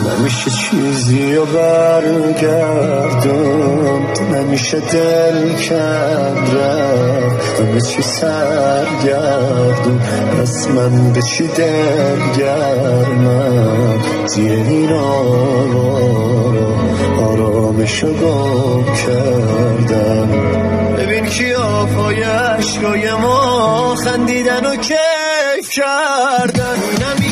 نمیشه چیزی رو برگردون، نمیشه دل کند رفت، همه چی سرگردون، از من به چی دلگرمم، زیر این آرامشو گم کردم. ببین کیافای عشقای ما خندیدن و کیف کردن،